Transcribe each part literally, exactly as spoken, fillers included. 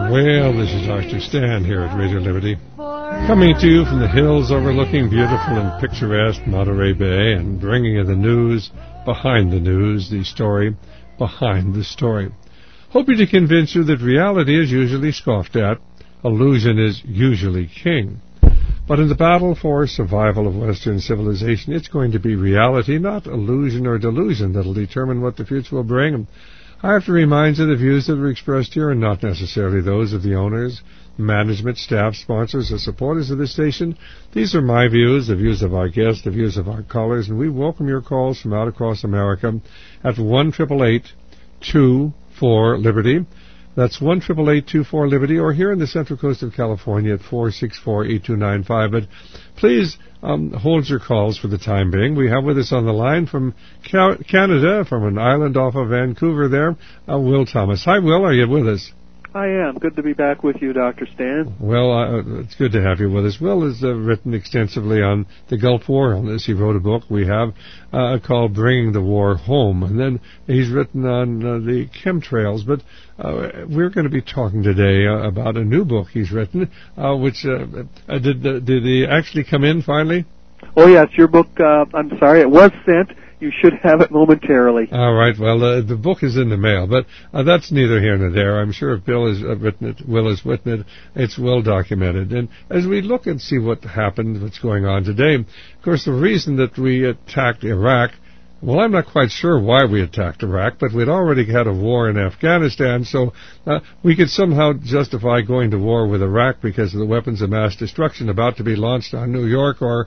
Well, this is Doctor Stan here at Radio Liberty, coming to you from the hills overlooking beautiful and picturesque Monterey Bay and bringing you the news behind the news, the story behind the story. Hoping to convince you that reality is usually scoffed at, illusion is usually king. But in the battle for survival of Western civilization, it's going to be reality, not illusion or delusion, that will determine what the future will bring. I have to remind you the views that are expressed here are not necessarily those of the owners, management, staff, sponsors, or supporters of this station. These are my views, the views of our guests, the views of our callers, and we welcome your calls from out across America at one eight eight eight, two four, Liberty. That's one eight eight eight, two four, Liberty, or here in the Central Coast of California at four six four, eight two nine five. But please um, hold your calls for the time being. We have with us on the line from Canada, from an island off of Vancouver there, uh, Will Thomas. Hi, Will. Are you with us? I am. Good to be back with you, Doctor Stan. Well, uh, it's good to have you with us. Will has uh, written extensively on the Gulf War on this. He wrote a book we have uh, called Bringing the War Home. And then he's written on uh, the chemtrails. But uh, we're going to be talking today uh, about a new book he's written, uh, which uh, uh, did, uh, did he actually come in finally? Oh, yes, your book, uh, I'm sorry, it was sent. You should have it momentarily. All right. Well, uh, the book is in the mail, but uh, that's neither here nor there. I'm sure if Bill has uh, written it, Will has written it, it's well documented. And as we look and see what happened, what's going on today, of course, the reason that we attacked Iraq, well, I'm not quite sure why we attacked Iraq, but we'd already had a war in Afghanistan, so uh, we could somehow justify going to war with Iraq because of the weapons of mass destruction about to be launched on New York, or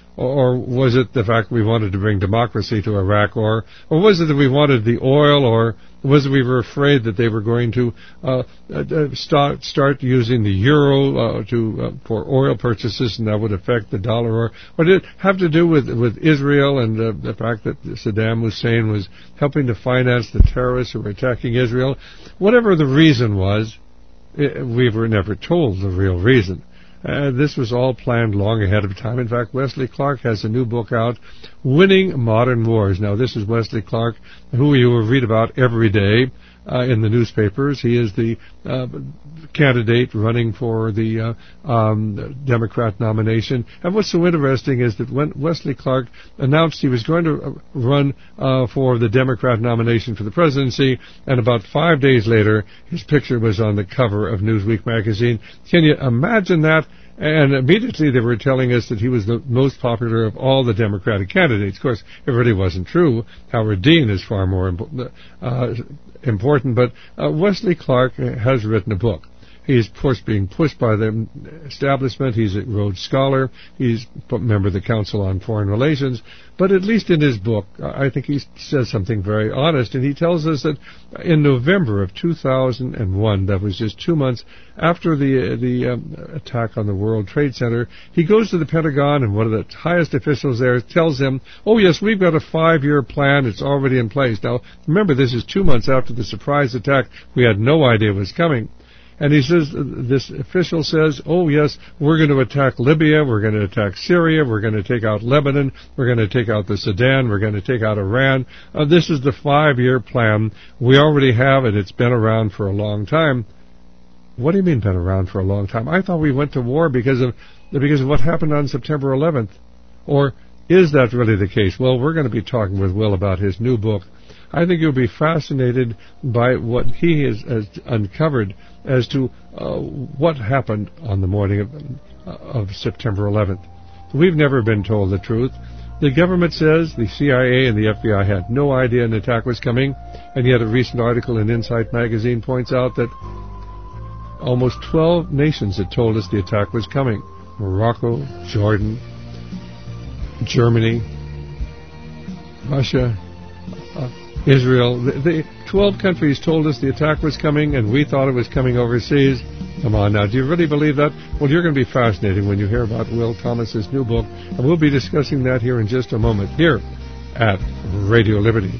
Or was it the fact we wanted to bring democracy to Iraq, or or was it that we wanted the oil, or was it we were afraid that they were going to uh, uh, start start using the euro uh, to uh, for oil purchases, and that would affect the dollar, or, or did it have to do with with Israel and uh, the fact that Saddam Hussein was helping to finance the terrorists who were attacking Israel? Whatever the reason was, it, we were never told the real reason. Uh, this was all planned long ahead of time. In fact, Wesley Clark has a new book out, Winning Modern Wars. Now, this is Wesley Clark, who you will read about every day uh, in the newspapers. He is the uh, candidate running for the uh, um, Democrat nomination. And what's so interesting is that when Wesley Clark announced he was going to run uh, for the Democrat nomination for the presidency, and about five days later, his picture was on the cover of Newsweek magazine. Can you imagine that? And immediately they were telling us that he was the most popular of all the Democratic candidates. Of course, it really wasn't true. Howard Dean is far more imp- uh, important. But uh, Wesley Clark has written a book. He's, of course, being pushed by the establishment. He's a Rhodes Scholar. He's a member of the Council on Foreign Relations. But at least in his book, I think he says something very honest. And he tells us that in November of two thousand one, that was just two months after the the um, attack on the World Trade Center, he goes to the Pentagon, and one of the highest officials there tells him, oh, yes, we've got a five-year plan. It's already in place. Now, remember, this is two months after the surprise attack. We had no idea it was coming. And he says, this official says, oh, yes, we're going to attack Libya, we're going to attack Syria, we're going to take out Lebanon, we're going to take out the Sudan, we're going to take out Iran. Uh, this is the five-year plan. We already have it. It's been around for a long time. What do you mean been around for a long time? I thought we went to war because of because of what happened on September eleventh. Or is that really the case? Well, we're going to be talking with Will about his new book. I think you'll be fascinated by what he has, has uncovered as to uh, what happened on the morning of, uh, of September eleventh. We've never been told the truth. The government says the C I A and the F B I had no idea an attack was coming, and yet a recent article in Insight magazine points out that almost twelve nations had told us the attack was coming. Morocco, Jordan, Germany, Russia, uh, Israel. The, the twelve countries told us the attack was coming, and we thought it was coming overseas. Come on now, do you really believe that? Well, you're going to be fascinated when you hear about Will Thomas's new book, and we'll be discussing that here in just a moment, here at Radio Liberty.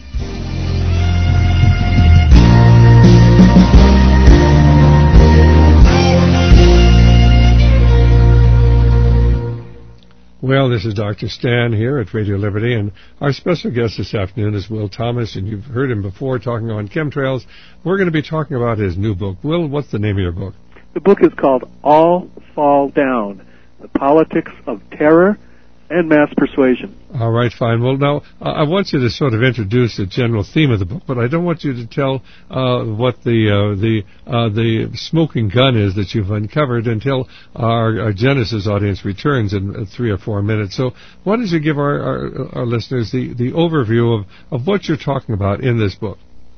Well, this is Doctor Stan here at Radio Liberty, and our special guest this afternoon is Will Thomas, and you've heard him before talking on chemtrails. We're going to be talking about his new book. Will, what's the name of your book? The book is called All Fall Down, The Politics of Terror and Mass Persuasion. All right, fine. Well, now, uh, I want you to sort of introduce the general theme of the book, but I don't want you to tell uh, what the uh, the uh, the smoking gun is that you've uncovered until our, our Genesis audience returns in uh, three or four minutes. So why don't you give our, our, our listeners the, the overview of, of what you're talking about in this book?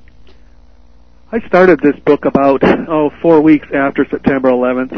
I started this book about, oh, four weeks after September eleventh.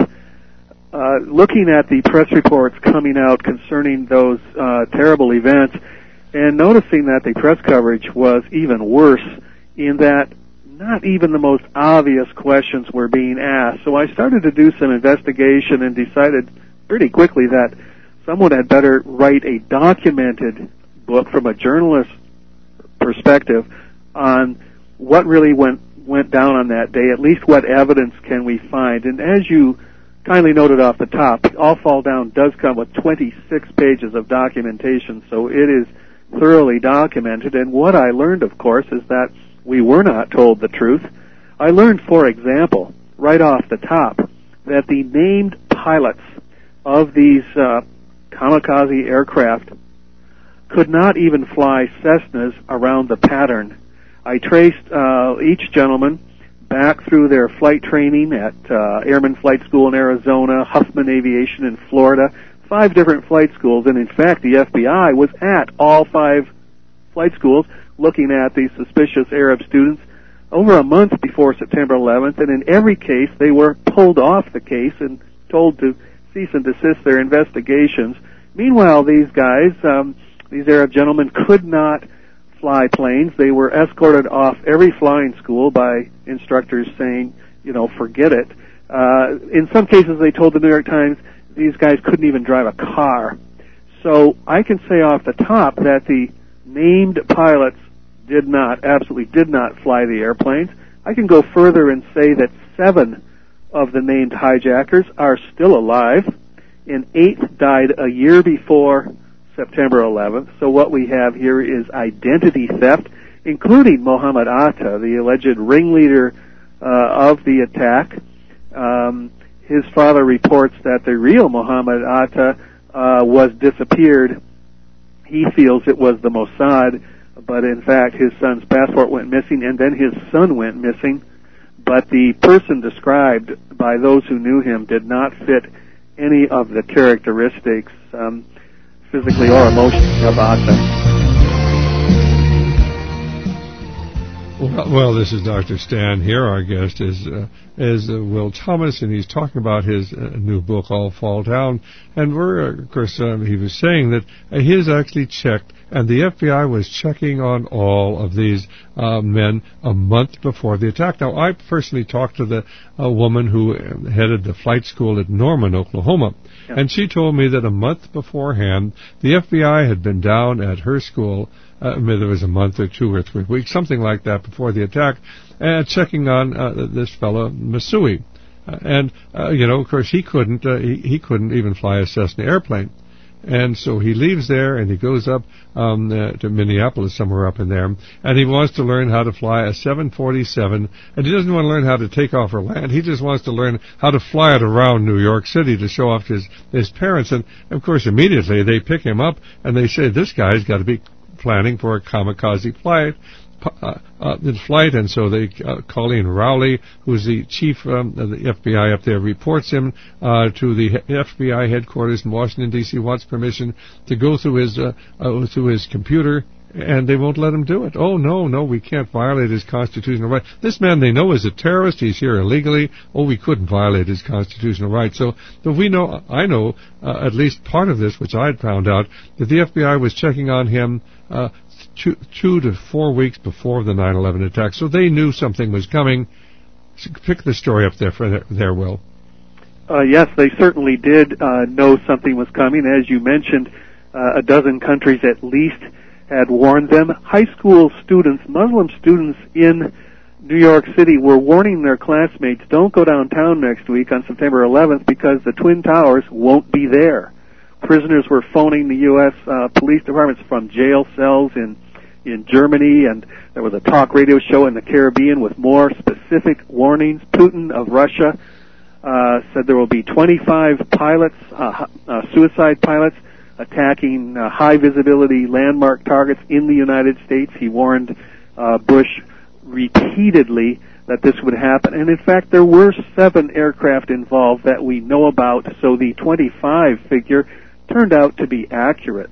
Uh, looking at the press reports coming out concerning those uh, terrible events and noticing that the press coverage was even worse in that not even the most obvious questions were being asked. So I started to do some investigation and decided pretty quickly that someone had better write a documented book from a journalist's perspective on what really went went down on that day, at least what evidence can we find. And as you kindly noted off the top, All Fall Down does come with twenty-six pages of documentation, so it is thoroughly documented. And what I learned, of course, is that we were not told the truth. I learned, for example, right off the top, that the named pilots of these uh, kamikaze aircraft could not even fly Cessnas around the pattern. I traced uh, each gentleman back through their flight training at uh, Airman Flight School in Arizona, Huffman Aviation in Florida, five different flight schools, and in fact the F B I was at all five flight schools looking at these suspicious Arab students over a month before September eleventh, and in every case they were pulled off the case and told to cease and desist their investigations. Meanwhile, these guys, um, these Arab gentlemen, could not fly planes. They were escorted off every flying school by instructors saying, you know, forget it. Uh, in some cases, they told the New York Times these guys couldn't even drive a car. So I can say off the top that the named pilots did not, absolutely did not fly the airplanes. I can go further and say that seven of the named hijackers are still alive, and eight died a year before September eleventh. So what we have here is identity theft, including Mohammed Atta, the alleged ringleader uh, of the attack. Um, his father reports that the real Mohammed Atta uh, was disappeared. He feels it was the Mossad, but in fact his son's passport went missing, and then his son went missing. But the person described by those who knew him did not fit any of the characteristics, um, physically or emotionally, of Atta. Well, well, this is Doctor Stan here. Our guest is uh, is uh, Will Thomas, and he's talking about his uh, new book, All Fall Down. And we're, uh, of course, uh, he was saying that uh, he has actually checked, and the F B I was checking on all of these uh, men a month before the attack. Now, I personally talked to the uh, woman who headed the flight school at Norman, Oklahoma, yeah. And she told me that a month beforehand, the F B I had been down at her school. Uh, maybe there was a month or two or three weeks, something like that, before the attack, and uh, checking on uh, this fellow Masui, uh, and uh, you know, of course, he couldn't uh, he, he couldn't even fly a Cessna airplane, and so he leaves there and he goes up um, uh, to Minneapolis, somewhere up in there, and he wants to learn how to fly a seven forty-seven, and he doesn't want to learn how to take off or land. He just wants to learn how to fly it around New York City to show off his his parents, and of course, immediately they pick him up and they say, this guy's got to be planning for a kamikaze flight, uh, uh, flight, and so they, uh, Colleen Rowley, who's the chief um, of the F B I up there, reports him uh, to the F B I headquarters in Washington D C, wants permission to go through his uh, uh, through his computer, and they won't let him do it. Oh, no, no, we can't violate his constitutional right. This man they know is a terrorist. He's here illegally. Oh, we couldn't violate his constitutional right. So, so we know, I know uh, at least part of this, which I had found out, that the F B I was checking on him uh, two, two to four weeks before the nine eleven attack. So they knew something was coming. So pick the story up there for there, Will. Uh, yes, they certainly did uh, know something was coming. As you mentioned, uh, a dozen countries at least had warned them. High school students, Muslim students in New York City, were warning their classmates, don't go downtown next week on September eleventh because the Twin Towers won't be there. Prisoners were phoning the U S uh, police departments from jail cells in in Germany, and there was a talk radio show in the Caribbean with more specific warnings. Putin of Russia uh, said there will be twenty-five pilots, uh, uh, suicide pilots, attacking uh, high-visibility landmark targets in the United States. He warned uh, Bush repeatedly that this would happen. And, in fact, there were seven aircraft involved that we know about, so the twenty-five figure turned out to be accurate.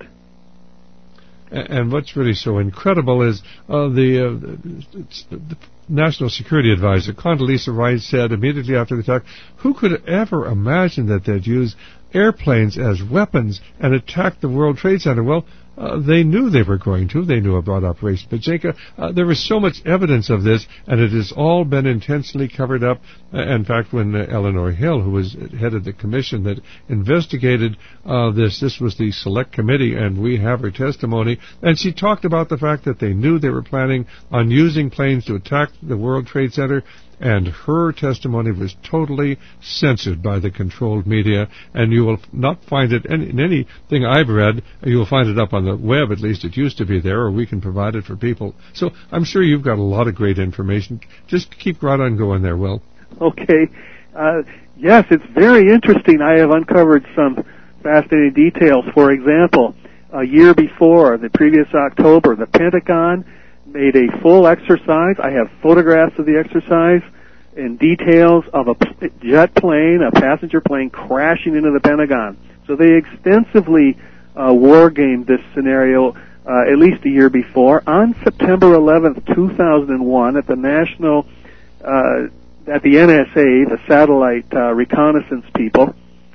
And what's really so incredible is uh, the, uh, the National Security Advisor, Condoleezza Rice, said immediately after the attack, who could ever imagine that they'd use airplanes as weapons and attack the World Trade Center? Well, uh, they knew they were going to. They knew about Operation Pachinko. Uh, there was so much evidence of this, and it has all been intentionally covered up. Uh, in fact, when uh, Eleanor Hill, who was head of the commission that investigated uh, this, this was the select committee, and we have her testimony, and she talked about the fact that they knew they were planning on using planes to attack the World Trade Center, and her testimony was totally censored by the controlled media, and you will not find it in, in anything I've read. You will find it up on the web, at least it used to be there, or we can provide it for people. So I'm sure you've got a lot of great information. Just keep right on going there, Will. Okay. Uh, yes, it's very interesting. I have uncovered some fascinating details. For example, a year before, the previous October, the Pentagon made a full exercise. I have photographs of the exercise and details of a jet plane, a passenger plane, crashing into the Pentagon. So they extensively uh, war-gamed this scenario uh, at least a year before. On September eleventh, two thousand one, at the National, uh, at the N S A, the satellite uh, reconnaissance people,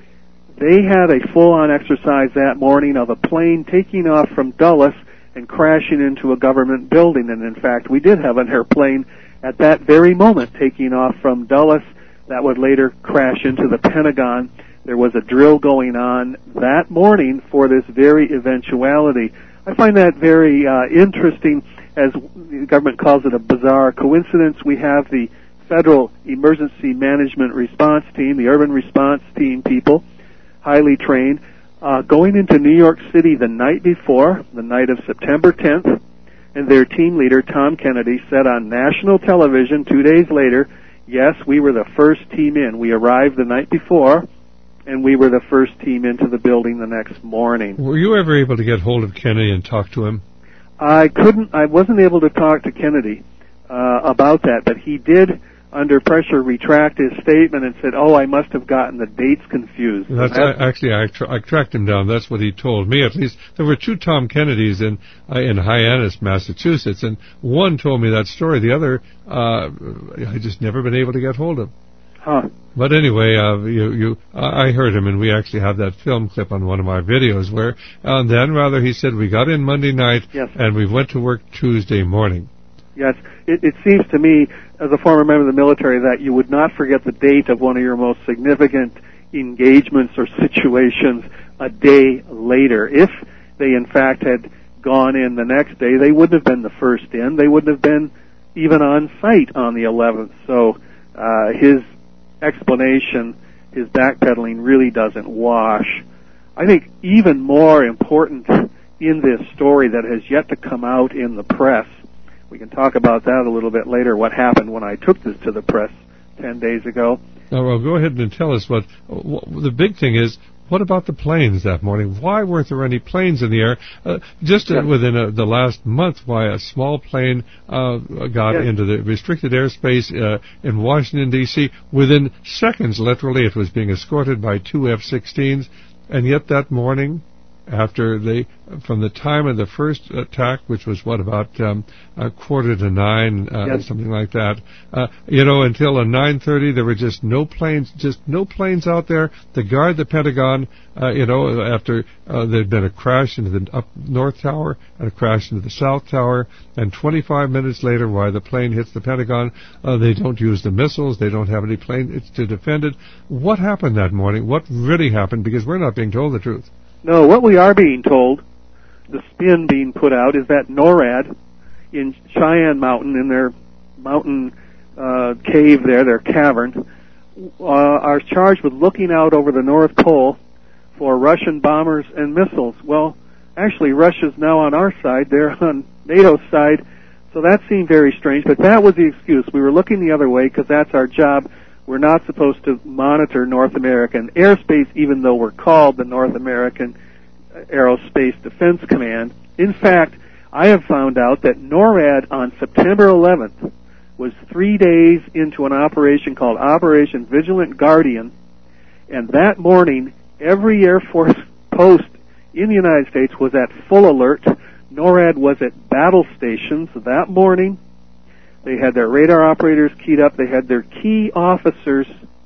they had a full-on exercise that morning of a plane taking off from Dulles and crashing into a government building. And in fact, we did have an airplane at that very moment taking off from Dulles that would later crash into the Pentagon. There was a drill going on that morning for this very eventuality. I find that very uh, interesting, as the government calls it a bizarre coincidence. We have the Federal Emergency Management Response Team, the Urban Response Team people, highly trained, Uh, going into New York City the night before, the night of September tenth, and their team leader, Tom Kennedy, said on national television two days later, yes, we were the first team in. We arrived the night before, and we were the first team into the building the next morning. Were you ever able to get hold of Kennedy and talk to him? I couldn't, I wasn't able to talk to Kennedy uh, about that, but he did, under pressure, retract his statement and said, oh, I must have gotten the dates confused. That's, that's I, actually, I, tra- I tracked him down. That's what he told me, at least. There were two Tom Kennedys in uh, in Hyannis, Massachusetts, and one told me that story. The other, uh, I just never been able to get hold of. Huh. But anyway, uh, you, you, I heard him, and we actually have that film clip on one of my videos where, and then rather, he said, we got in Monday night, yes, and we went to work Tuesday morning. Yes, it, it seems to me, as a former member of the military, that you would not forget the date of one of your most significant engagements or situations a day later. If they, in fact, had gone in the next day, they wouldn't have been the first in. They wouldn't have been even on site on the eleventh. So uh, his explanation, his backpedaling, really doesn't wash. I think even more important in this story that has yet to come out in the press, we can talk about that a little bit later, what happened when I took this to the press ten days ago. Oh, well, go ahead and tell us what, what the big thing is. What about the planes that morning? Why weren't there any planes in the air? Uh, just yes. uh, within uh, the last month, why a small plane uh, got yes. into the restricted airspace uh, in Washington, D C Within seconds, literally, it was being escorted by two F sixteens, and yet that morning, after they, from the time of the first attack, which was what, about um, a quarter to nine, uh, yes. something like that, uh, you know, until uh, nine thirty, there were just no planes, just no planes out there to guard the Pentagon, uh, you know, after uh, there'd been a crash into the up North Tower and a crash into the South Tower, and twenty-five minutes later, while the plane hits the Pentagon, uh, they don't use the missiles, they don't have any planes to defend it. What happened that morning? What really happened? Because we're not being told the truth. No, what we are being told, the spin being put out, is that NORAD in Cheyenne Mountain, in their mountain uh, cave there, their cavern, uh, are charged with looking out over the North Pole for Russian bombers and missiles. Well, actually, Russia's now on our side. They're on NATO's side, so that seemed very strange, but that was the excuse. We were looking the other way because that's our job. we're not supposed to monitor North American airspace, even though we're called the North American Aerospace Defense Command. In fact, I have found out that NORAD on September eleventh was three days into an operation called Operation Vigilant Guardian, and that morning, every Air Force post in the United States was at full alert. NORAD was at battle stations that morning. They had their radar operators keyed up. They had their key officers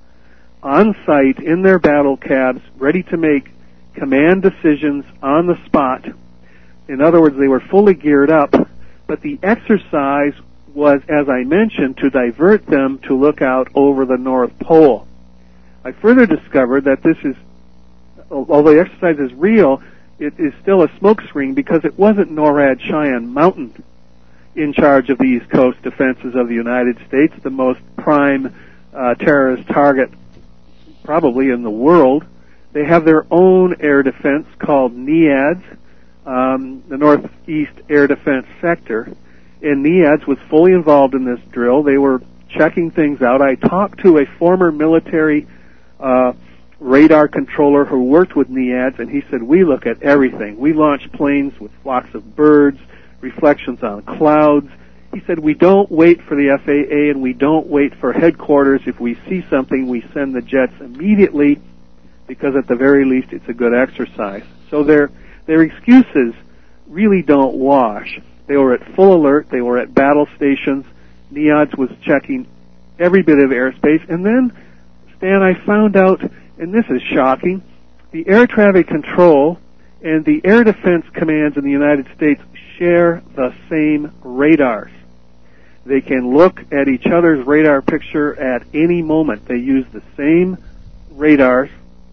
on site in their battle cabs, ready to make command decisions on the spot. In other words, they were fully geared up, but the exercise was, as I mentioned, to divert them to look out over the North Pole. I further discovered that this is, although the exercise is real, it is still a smokescreen because it wasn't NORAD Cheyenne Mountain in charge of the East Coast defenses of the United States, the most prime uh, terrorist target probably in the world. They have their own air defense called NEADS, um, the Northeast Air Defense Sector, and NEADS was fully involved in this drill. They were checking things out. I talked to a former military uh, radar controller who worked with NEADS, and he said, we look at everything. We launch planes with flocks of birds, reflections on clouds. He said, we don't wait for the F A A and we don't wait for headquarters. If we see something, we send the jets immediately because at the very least it's a good exercise. So their their excuses really don't wash. They were at full alert. They were at battle stations. NEADS was checking every bit of airspace. And then, Stan, I found out, and this is shocking, the air traffic control and the air defense commands in the United States share the same radars. They can look at each other's radar picture at any moment. They use the same radars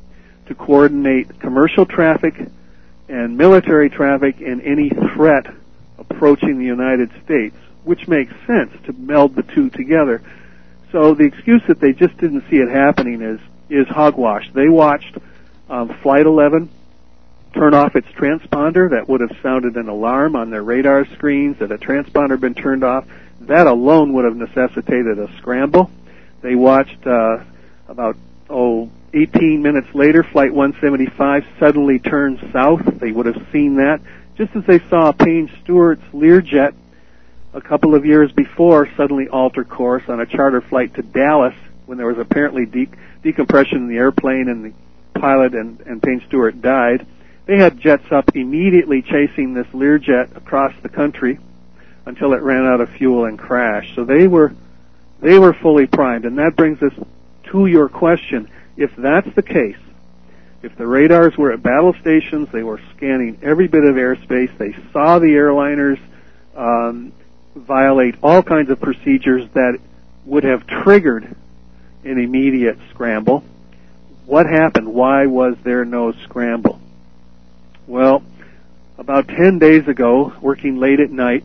to coordinate commercial traffic and military traffic and any threat approaching the United States, which makes sense to meld the two together. So the excuse that they just didn't see it happening is, is hogwash. They watched um, Flight eleven turn off its transponder. That would have sounded an alarm on their radar screens that a transponder had been turned off. That alone would have necessitated a scramble. They watched uh, about, oh, eighteen minutes later, Flight one seventy-five suddenly turned south. They would have seen that. Just as they saw Payne Stewart's Learjet a couple of years before suddenly alter course on a charter flight to Dallas when there was apparently de- decompression in the airplane and the pilot and, and Payne Stewart died. They had jets up immediately chasing this Learjet across the country until it ran out of fuel and crashed. So they were they were fully primed. And that brings us to your question. If that's the case, if the radars were at battle stations, they were scanning every bit of airspace, they saw the airliners um, violate all kinds of procedures that would have triggered an immediate scramble, what happened? Why was there no scramble? Well, about ten days ago, working late at night,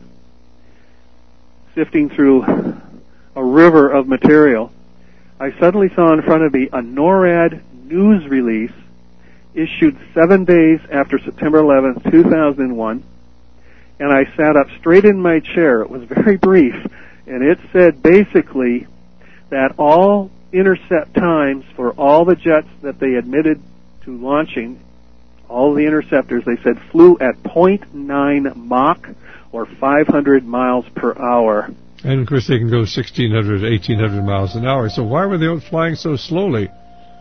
sifting through a river of material, I suddenly saw in front of me a NORAD news release issued seven days after September eleventh, two thousand one, and I sat up straight in my chair. It was very brief, and it said basically that all intercept times for all the jets that they admitted to launching, all the interceptors, they said, flew at zero point nine Mach, or five hundred miles per hour. And, of course, they can go sixteen hundred, eighteen hundred miles an hour. So why were they flying so slowly?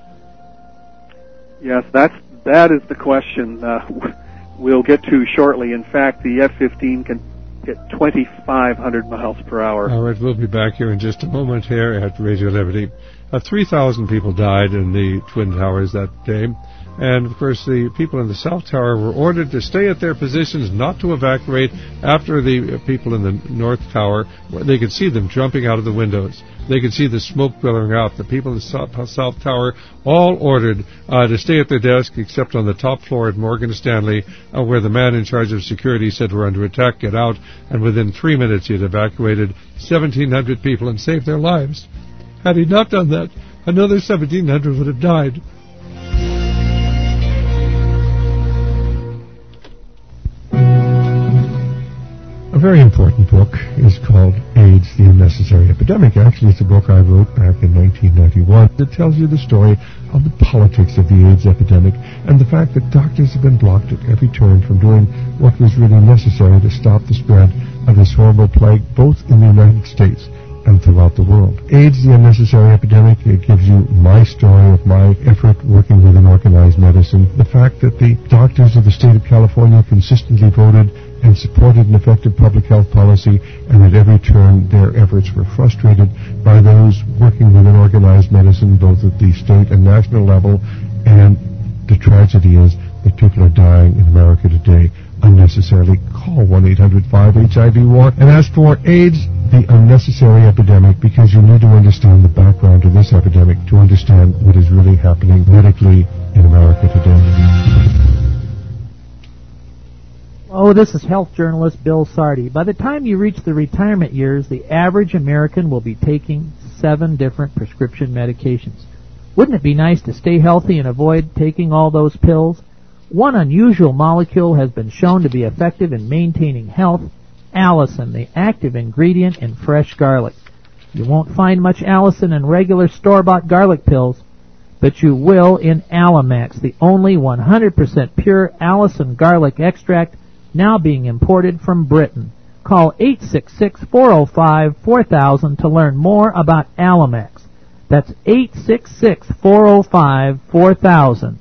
Yes, that's, that is the question uh, we'll get to shortly. In fact, the F fifteen can get twenty-five hundred miles per hour. All right, we'll be back here in just a moment here at Radio Liberty. Uh, three thousand people died in the Twin Towers that day. And, of course, the people in the South Tower were ordered to stay at their positions, not to evacuate after the people in the North Tower. They could see them jumping out of the windows. They could see the smoke billowing out. The people in the South, South Tower all ordered uh, to stay at their desk, except on the top floor at Morgan Stanley, uh, where the man in charge of security said, we're under attack, get out. And within three minutes, he had evacuated seventeen hundred people and saved their lives. Had he not done that, another seventeen hundred would have died. A very important book is called AIDS, the Unnecessary Epidemic. Actually, it's a book I wrote back in nineteen ninety-one that tells you the story of the politics of the AIDS epidemic and the fact that doctors have been blocked at every turn from doing what was really necessary to stop the spread of this horrible plague, both in the United States and throughout the world. AIDS, the Unnecessary Epidemic, it gives you my story of my effort working within organized medicine. The fact that the doctors of the state of California consistently voted and supported an effective public health policy, and at every turn their efforts were frustrated by those working within organized medicine, both at the state and national level. And the tragedy is that people are dying in America today unnecessarily. Call one eight hundred five H I V war and ask for AIDS, the Unnecessary Epidemic, because you need to understand the background to this epidemic to understand what is really happening medically in America today. Oh, this is health journalist Bill Sardi. By the time you reach the retirement years, the average American will be taking seven different prescription medications. Wouldn't it be nice to stay healthy and avoid taking all those pills? One unusual molecule has been shown to be effective in maintaining health: allicin, the active ingredient in fresh garlic. You won't find much allicin in regular store-bought garlic pills, but you will in Alamax, the only one hundred percent pure allicin garlic extract now being imported from Britain. Call eight six six, four oh five, four thousand to learn more about Alamax. That's eight six six, four oh five, four thousand.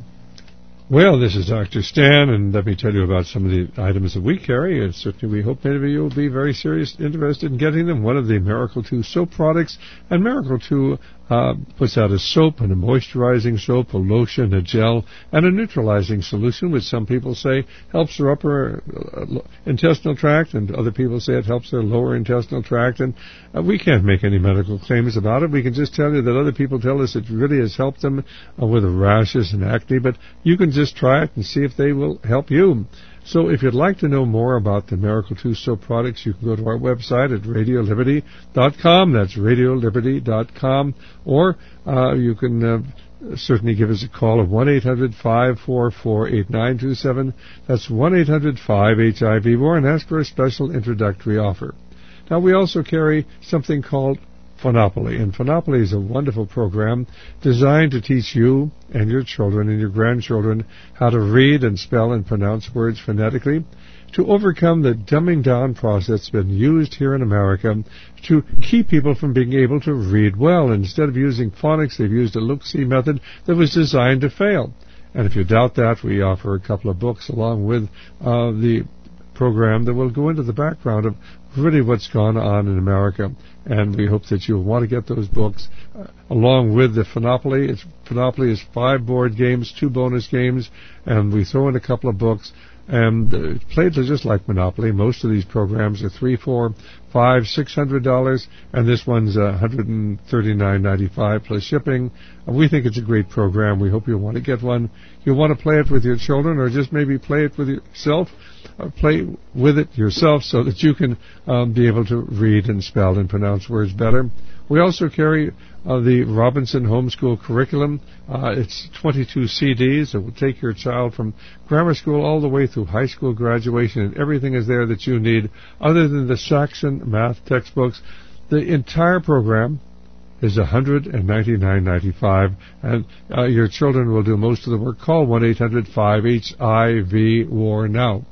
Well, this is Doctor Stan, and let me tell you about some of the items that we carry, and certainly we hope many of you will be very serious, interested in getting them. One of the Miracle two soap products, and Miracle two uh, puts out a soap and a moisturizing soap, a lotion, a gel, and a neutralizing solution, which some people say helps their upper uh, intestinal tract, and other people say it helps their lower intestinal tract, and uh, we can't make any medical claims about it. We can just tell you that other people tell us it really has helped them uh, with rashes and acne, but you can just try it and see if they will help you. So if you'd like to know more about the Miracle two soap products, you can go to our website at radio liberty dot com. That's radio liberty dot com. Or uh, you can uh, certainly give us a call at one eight hundred, five four four, eight nine two seven. That's one eight hundred, five H I V war, and ask for a special introductory offer. Now, we also carry something called Phonopoly, and Phonopoly is a wonderful program designed to teach you and your children and your grandchildren how to read and spell and pronounce words phonetically, to overcome the dumbing down process that's been used here in America to keep people from being able to read well. Instead of using phonics, they've used a look-see method that was designed to fail. And if you doubt that, we offer a couple of books along with uh, the program that will go into the background of really what's gone on in America, and we hope that you'll want to get those books uh, along with the Phonopoly. It's, Phonopoly is five board games, two bonus games, and we throw in a couple of books, and uh, played just like Monopoly. Most of these programs are three, four, five, six hundred dollars, and this one's uh, one hundred thirty-nine ninety-five plus shipping. And we think it's a great program. We hope you'll want to get one. You'll want to play it with your children, or just maybe play it with yourself. Uh, play with it yourself so that you can um, be able to read and spell and pronounce words better. We also carry uh, the Robinson Homeschool Curriculum. Uh, it's twenty-two C Ds. It will take your child from grammar school all the way through high school graduation, and everything is there that you need other than the Saxon math textbooks. The entire program is one hundred ninety-nine ninety-five, and uh, your children will do most of the work. Call one eight hundred, five H I V war now.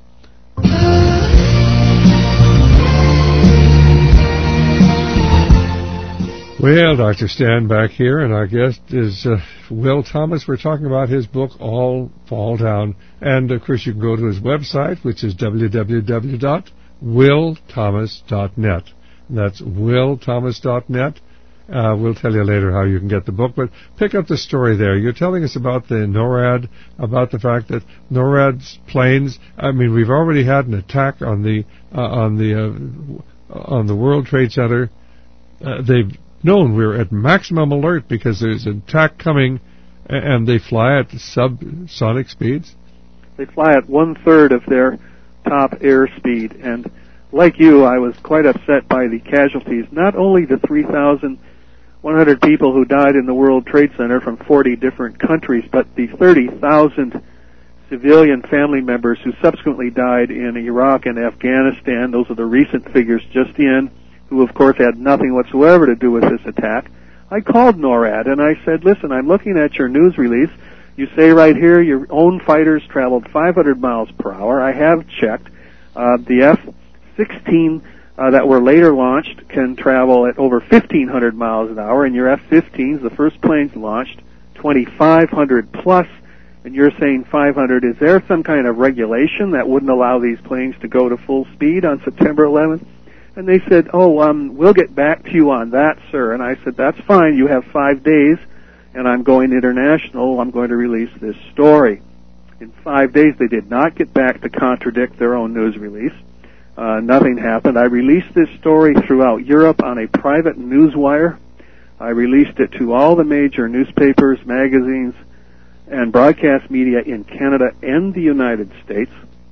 Well, Doctor Stan back here, and our guest is uh, Will Thomas. We're talking about his book, All Fall Down. And, of course, you can go to his website, which is w w w dot will thomas dot net. That's will thomas dot net. Uh, we'll tell you later how you can get the book, but pick up the story there. You're telling us about the NORAD, about the fact that NORAD's planes, I mean, we've already had an attack on the uh, on the uh, on the World Trade Center. Uh, they've known we're at maximum alert because there's an attack coming, and they fly at subsonic speeds. They fly at one-third of their top airspeed, and like you, I was quite upset by the casualties, not only the three thousand one hundred people who died in the World Trade Center from forty different countries, but the thirty thousand civilian family members who subsequently died in Iraq and Afghanistan. Those are the recent figures just in, who of course had nothing whatsoever to do with this attack. I called NORAD and I said, listen, I'm looking at your news release. You say right here your own fighters traveled five hundred miles per hour. I have checked. Uh, the F sixteen uh, that were later launched can travel at over fifteen hundred miles an hour, and your F fifteens, the first planes launched, twenty-five hundred plus, and you're saying five hundred. Is there some kind of regulation that wouldn't allow these planes to go to full speed on September eleventh? And they said, oh, um, we'll get back to you on that, sir. And I said, that's fine. You have five days, and I'm going international. I'm going to release this story. In five days, they did not get back to contradict their own news release. Uh, nothing happened. I released this story throughout Europe on a private news wire. I released it to all the major newspapers, magazines, and broadcast media in Canada and the United States.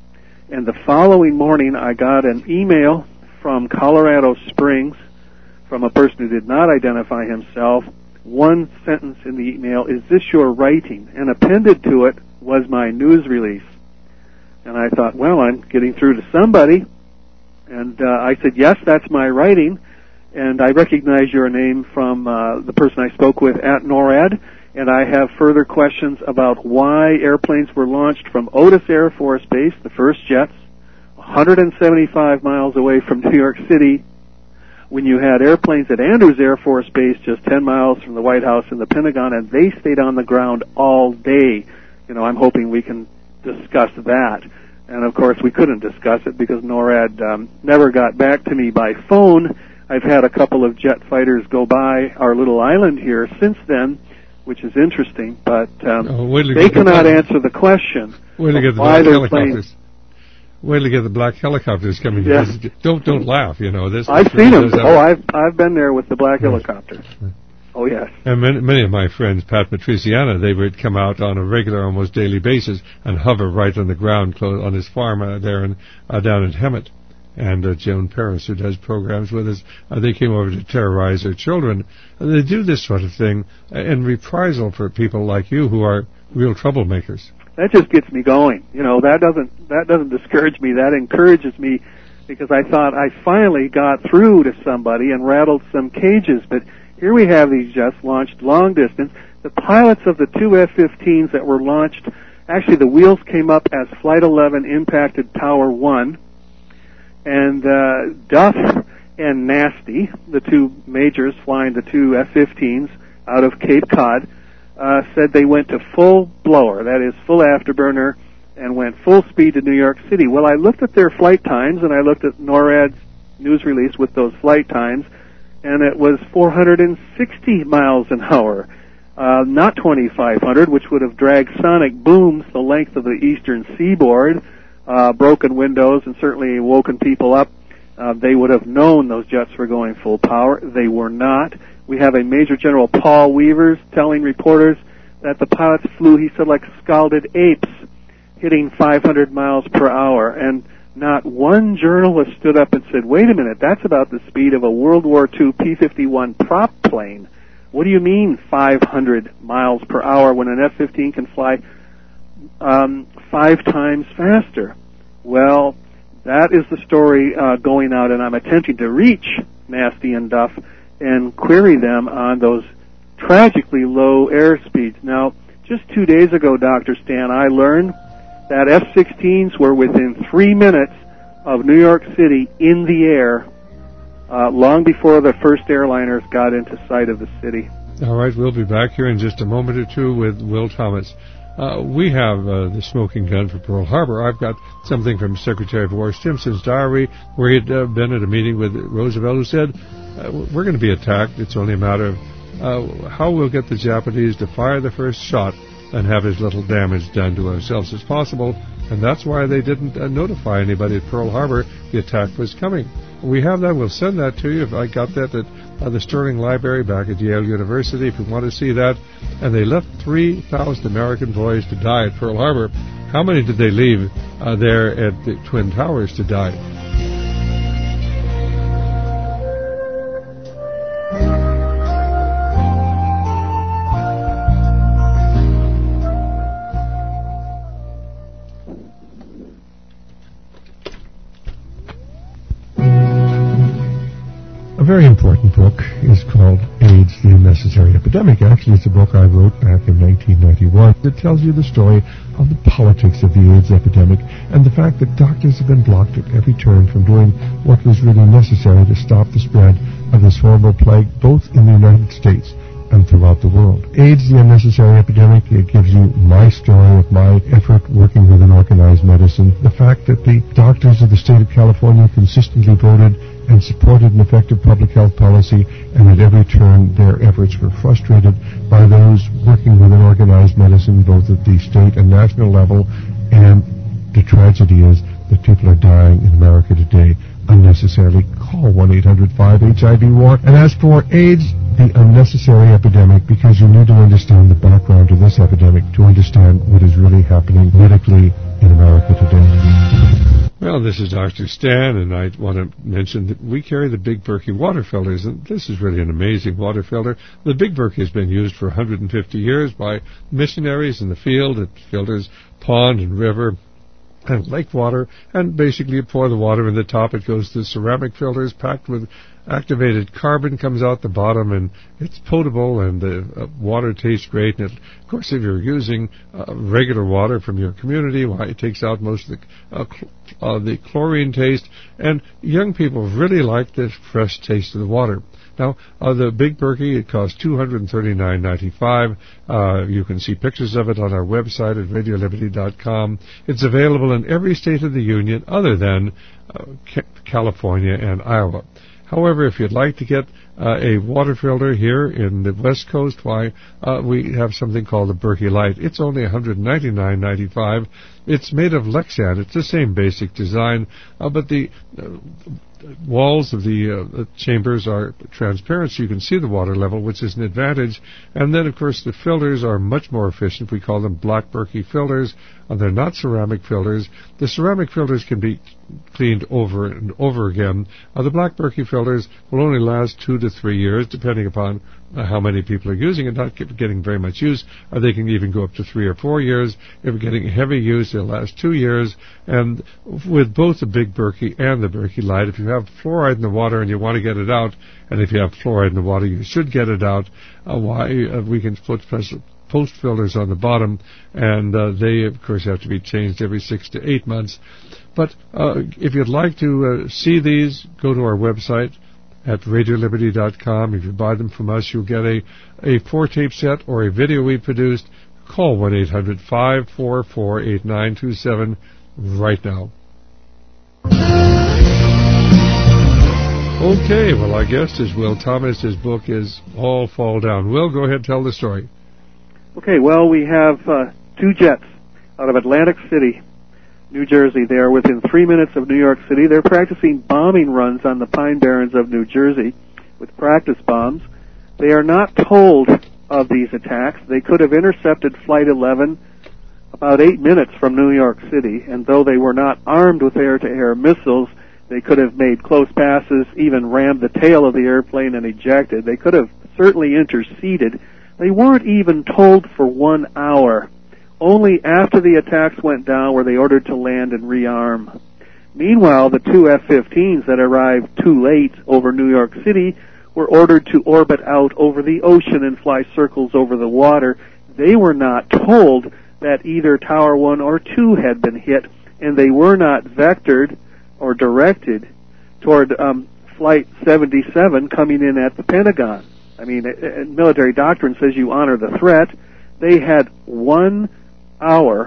And the following morning, I got an email from Colorado Springs from a person who did not identify himself. One sentence in the email, is this your writing? And appended to it was my news release. And I thought, well, I'm getting through to somebody. And uh, I said, yes, that's my writing. And I recognize your name from uh, the person I spoke with at NORAD. And I have further questions about why airplanes were launched from Otis Air Force Base, the first jets, one hundred seventy-five miles away from New York City, when you had airplanes at Andrews Air Force Base just ten miles from the White House and the Pentagon, and they stayed on the ground all day. You know, I'm hoping we can discuss that. And, of course, we couldn't discuss it because NORAD um, never got back to me by phone. I've had a couple of jet fighters go by our little island here since then, which is interesting, but um, oh, they cannot the answer the question wait to get the why black they're helicopters. playing. Wait to get the black helicopters coming Yes. to visit. Don't don't laugh. You know this. I've this seen them. does Oh, I've I've been there with the black helicopters. Oh yes. And many, many of my friends, Pat Matriciana, they would come out on a regular, almost daily basis and hover right on the ground close on his farm uh, there in, uh, down in Hemet. And uh, Joan Paris, who does programs with us, uh, they came over to terrorize their children. And they do this sort of thing in reprisal for people like you who are real troublemakers. That just gets me going. You know, that doesn't that doesn't discourage me. That encourages me because I thought I finally got through to somebody and rattled some cages. But here we have these jets launched long distance. The pilots of the two F fifteens that were launched, actually the wheels came up as Flight eleven impacted Tower one. And uh, Duff and Nasty, the two majors flying the two F fifteens out of Cape Cod, uh, said they went to full blower, that is full afterburner, and went full speed to New York City. Well, I looked at their flight times, and I looked at NORAD's news release with those flight times, and it was four hundred sixty miles an hour, uh, not twenty-five hundred, which would have dragged sonic booms the length of the eastern seaboard, uh, broken windows, and certainly woken people up. Uh, they would have known those jets were going full power. They were not. We have a Major General Paul Weavers telling reporters that the pilots flew, he said, like scalded apes, hitting five hundred miles per hour. And not one journalist stood up and said, wait a minute, that's about the speed of a World War Two P fifty-one prop plane. What do you mean five hundred miles per hour when an F fifteen can fly um, five times faster? Well, that is the story uh, going out, and I'm attempting to reach Nasty and Duff and query them on those tragically low airspeeds. Now, just two days ago, Doctor Stan, I learned that F sixteens were within three minutes of New York City in the air uh, long before the first airliners got into sight of the city. All right, we'll be back here in just a moment or two with Will Thomas. Uh, we have uh, the smoking gun for Pearl Harbor. I've got something from Secretary of War Stimson's diary where he'd uh, been at a meeting with Roosevelt who said, uh, we're going to be attacked. It's only a matter of uh, how we'll get the Japanese to fire the first shot and have as little damage done to ourselves as possible. And that's why they didn't uh, notify anybody at Pearl Harbor the attack was coming. We have that. We'll send that to you. If I got that at uh, the Sterling Library back at Yale University, if you want to see that. And they left three thousand American boys to die at Pearl Harbor. How many did they leave uh, there at the Twin Towers to die? A very important book is called AIDS, the Unnecessary Epidemic. Actually, it's a book I wrote back in nineteen ninety-one. It tells you the story of the politics of the AIDS epidemic and the fact that doctors have been blocked at every turn from doing what was really necessary to stop the spread of this horrible plague, both in the United States and throughout the world. AIDS, the Unnecessary Epidemic, it gives you my story of my effort working with an organized medicine. The fact that the doctors of the state of California consistently voted and supported an effective public health policy, and at every turn their efforts were frustrated by those working with an organized medicine, both at the state and national level. And the tragedy is that people are dying in America today unnecessarily. Call one eight hundred five H I V war. And as for AIDS, the unnecessary epidemic, because you need to understand the background to this epidemic to understand what is really happening medically in America today. Well, this is Doctor Stan, and I want to mention that we carry the Big Berkey water filters, and this is really an amazing water filter. The Big Berkey has been used for one hundred fifty years by missionaries in the field. It filters pond and river and lake water, and basically you pour the water in the top. It goes to ceramic filters packed with activated carbon, comes out the bottom, and it's potable, and the uh, water tastes great. And it, of course, if you're using uh, regular water from your community, well, it takes out most of the uh, cl- uh, the chlorine taste, and young people really like the fresh taste of the water. Now, uh, the Big Berkey, it costs two hundred thirty-nine dollars and ninety-five cents. Uh, you can see pictures of it on our website at radio liberty dot com. It's available in every state of the union other than uh, ca- California and Iowa. However, if you'd like to get uh, a water filter here in the West Coast, why, uh, we have something called the Berkey Light. It's only one hundred ninety-nine dollars and ninety-five cents. It's made of Lexan. It's the same basic design, uh, but the uh, walls of the uh, chambers are transparent, so you can see the water level, which is an advantage. And then, of course, the filters are much more efficient. We call them Black Berkey filters. Uh, they're not ceramic filters. The ceramic filters can be cleaned over and over again. Uh, the Black Berkey filters will only last two to three years, depending upon uh, how many people are using it, not get, getting very much use. Uh, they can even go up to three or four years. If you're getting heavy use, they'll last two years. And with both the Big Berkey and the Berkey Light, if you have fluoride in the water and you want to get it out, and if you have fluoride in the water, you should get it out. Uh, why? Uh, we can put special post filters on the bottom, and uh, they, of course, have to be changed every six to eight months. But uh, if you'd like to uh, see these, go to our website at radio liberty dot com. If you buy them from us, you'll get a, a four-tape set or a video we produced. Call one eight hundred five four four eight nine two seven right now. Okay, well, our guest is Will Thomas. His book is All Fall Down. Will, go ahead and tell the story. Okay, well, we have uh, two jets out of Atlantic City, New Jersey. They are within three minutes of New York City. They're practicing bombing runs on the Pine Barrens of New Jersey with practice bombs. They are not told of these attacks. They could have intercepted Flight eleven about eight minutes from New York City, and though they were not armed with air-to-air missiles, they could have made close passes, even rammed the tail of the airplane and ejected. They could have certainly interceded. They weren't even told for one hour. Only after the attacks went down were they ordered to land and rearm. Meanwhile, the two F fifteens that arrived too late over New York City were ordered to orbit out over the ocean and fly circles over the water. They were not told that either Tower one or two had been hit, and they were not vectored or directed toward um, Flight seventy-seven coming in at the Pentagon. I mean, uh, military doctrine says you honor the threat. They had one hour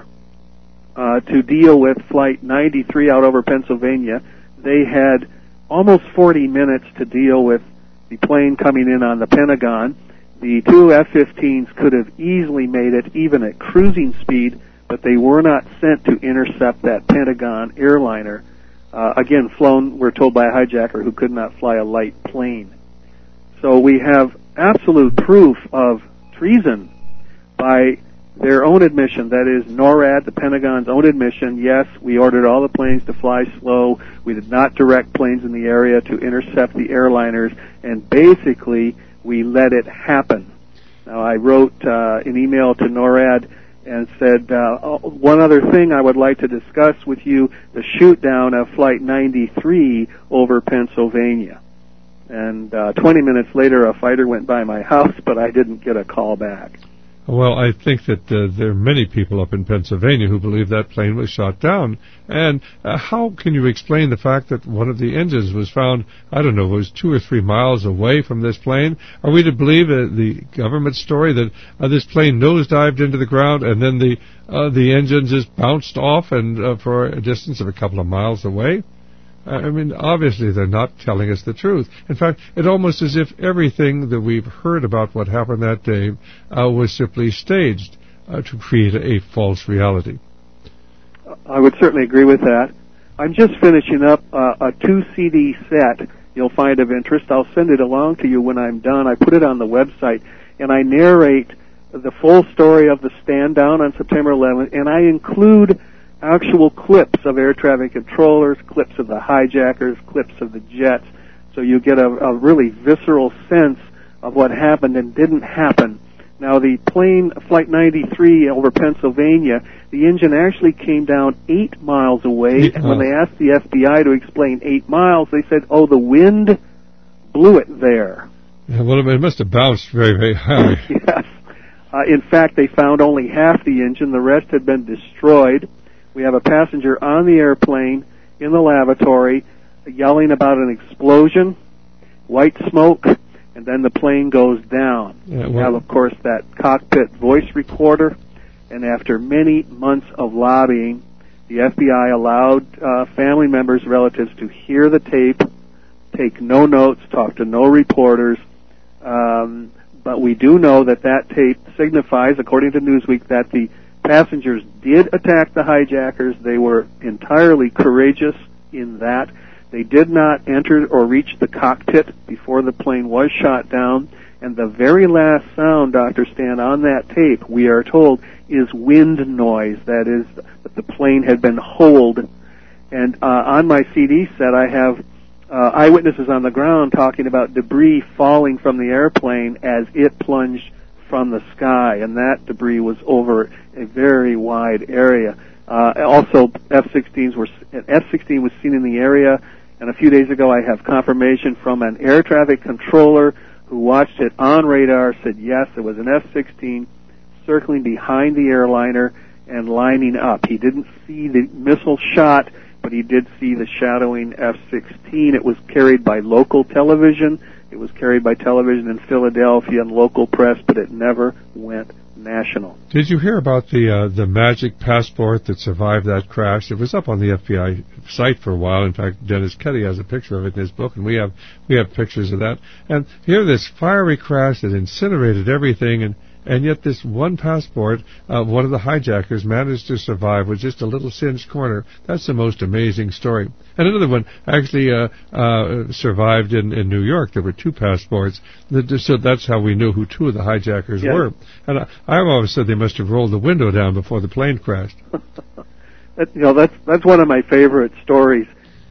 uh, to deal with Flight ninety-three out over Pennsylvania. They had almost forty minutes to deal with the plane coming in on the Pentagon. The two F fifteens could have easily made it, even at cruising speed, but they were not sent to intercept that Pentagon airliner. Uh, again, flown, we're told, by a hijacker who could not fly a light plane. So we have absolute proof of treason by their own admission, that is NORAD, the Pentagon's own admission. Yes, we ordered all the planes to fly slow. We did not direct planes in the area to intercept the airliners, and basically we let it happen. Now, I wrote uh, an email to NORAD and said, uh, oh, one other thing I would like to discuss with you, the shoot down of Flight ninety-three over Pennsylvania. And uh, twenty minutes later, a fighter went by my house, but I didn't get a call back. Well, I think that uh, there are many people up in Pennsylvania who believe that plane was shot down. And uh, how can you explain the fact that one of the engines was found, I don't know, was two or three miles away from this plane? Are we to believe uh, the government story that uh, this plane nosedived into the ground and then the uh, the engine just bounced off and uh, for a distance of a couple of miles away? I mean, obviously they're not telling us the truth. In fact, it's almost as if everything that we've heard about what happened that day uh, was simply staged uh, to create a false reality. I would certainly agree with that. I'm just finishing up uh, a two C D set you'll find of interest. I'll send it along to you when I'm done. I put it on the website, and I narrate the full story of the stand down on September eleventh, and I include actual clips of air traffic controllers, clips of the hijackers, clips of the jets, so you get a, a really visceral sense of what happened and didn't happen. Now, the plane, Flight ninety-three over Pennsylvania, the engine actually came down eight miles away, and when they asked the F B I to explain eight miles, they said, oh, the wind blew it there. Yeah, well, it must have bounced very, very high. Yes. Uh, in fact, they found only half the engine. The rest had been destroyed. We have a passenger on the airplane in the lavatory yelling about an explosion, white smoke, and then the plane goes down. Yeah, well, we have, of course, that cockpit voice recorder, and after many months of lobbying, the F B I allowed uh, family members, relatives to hear the tape, take no notes, talk to no reporters, um, but we do know that that tape signifies, according to Newsweek, that the passengers did attack the hijackers. They were entirely courageous in that. They did not enter or reach the cockpit before the plane was shot down. And the very last sound, Doctor Stan, on that tape, we are told, is wind noise. That is, that the plane had been holed. And uh, on my C D set, I have uh, eyewitnesses on the ground talking about debris falling from the airplane as it plunged from the sky, and that debris was over a very wide area. Uh, also, F sixteens were an F sixteen was seen in the area, and a few days ago, I have confirmation from an air traffic controller who watched it on radar. Said yes, it was an F sixteen circling behind the airliner and lining up. He didn't see the missile shot, but he did see the shadowing F sixteen. It was carried by local television. It was carried by television in Philadelphia and local press, but it never went national. Did you hear about the uh, the magic passport that survived that crash? It was up on the F B I site for a while. In fact, Dennis Ketty has a picture of it in his book, and we have we have pictures of that. And here, this fiery crash that incinerated everything, and and yet this one passport, uh, one of the hijackers managed to survive with just a little singed corner. That's the most amazing story. And another one actually uh, uh, survived in, in New York. There were two passports. So that's how we knew who two of the hijackers yes. were. And I, I've always said they must have rolled the window down before the plane crashed. that, you know, that's that's one of my favorite stories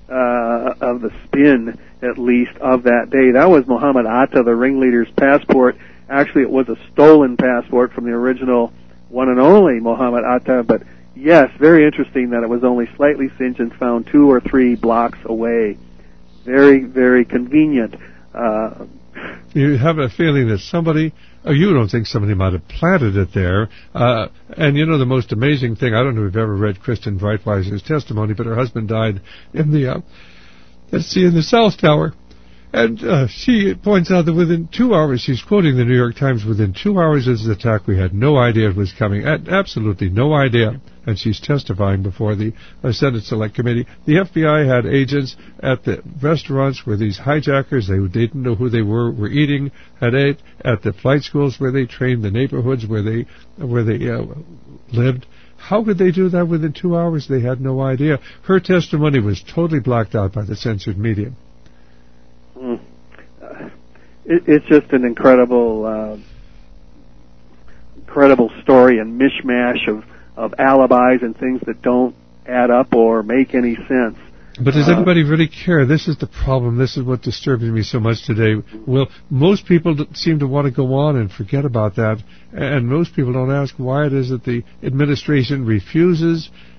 uh, of the spin, at least, of that day. That was Muhammad Atta, the ringleader's passport. Actually, it was a stolen passport from the original one and only Muhammad Atta, but yes, very interesting that it was only slightly singed and found two or three blocks away. Very, very convenient. Uh, you have a feeling that somebody, or you don't think somebody might have planted it there. Uh, and you know, the most amazing thing, I don't know if you've ever read Kristen Breitweiser's testimony, but her husband died in the, uh, let's see, in the South Tower. And uh, she points out that within two hours, she's quoting the New York Times, within two hours of the attack, we had no idea it was coming. Absolutely no idea. And she's testifying before the uh, Senate Select Committee. The F B I had agents at the restaurants where these hijackers, they didn't know who they were, were eating, had ate, at the flight schools where they trained, the neighborhoods where they, where they uh, lived. How could they do that within two hours? They had no idea. Her testimony was totally blacked out by the censored media. Mm. Uh, it, it's just an incredible, uh, incredible story and mishmash of, of alibis and things that don't add up or make any sense. But does anybody really care? This is the problem. This is what disturbs me so much today. Well, most people seem to want to go on and forget about that, and most people don't ask why it is that the administration refuses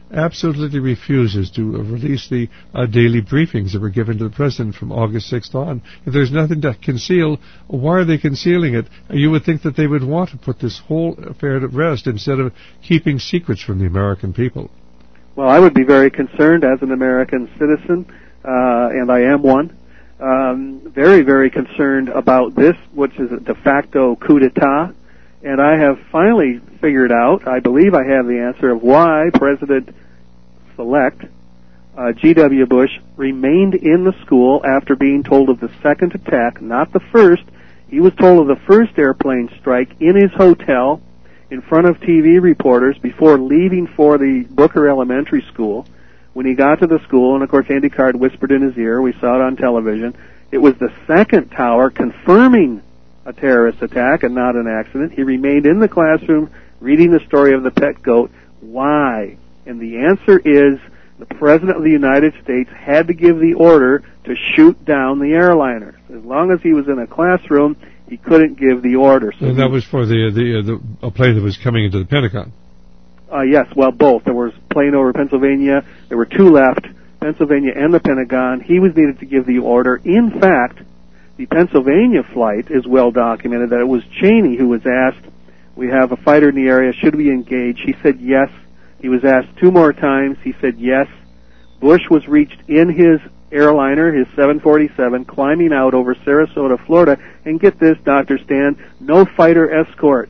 absolutely refuses to release the uh, daily briefings that were given to the President from August sixth on. If there's nothing to conceal, why are they concealing it? You would think that they would want to put this whole affair to rest instead of keeping secrets from the American people. Well, I would be very concerned as an American citizen, uh, and I am one, um, very, very concerned about this, which is a de facto coup d'etat. And I have finally figured out, I believe I have the answer of why President-elect uh, G W Bush remained in the school after being told of the second attack, not the first. He was told of the first airplane strike in his hotel in front of T V reporters before leaving for the Booker Elementary School. When he got to the school, and of course Andy Card whispered in his ear, we saw it on television, it was the second tower confirming a terrorist attack and not an accident. He remained in the classroom reading the story of the pet goat. Why? And the answer is the President of the United States had to give the order to shoot down the airliner. As long as he was in a classroom, he couldn't give the order. So and that was for the the, the a plane that was coming into the Pentagon. Uh, yes, well, both. There was a plane over Pennsylvania. There were two left, Pennsylvania and the Pentagon. He was needed to give the order. In fact, the Pennsylvania flight is well documented that it was Cheney who was asked, we have a fighter in the area, should we engage? He said yes. He was asked two more times. He said yes. Bush was reached in his airliner, his seven forty-seven, climbing out over Sarasota, Florida, and get this, Doctor Stan, no fighter escort.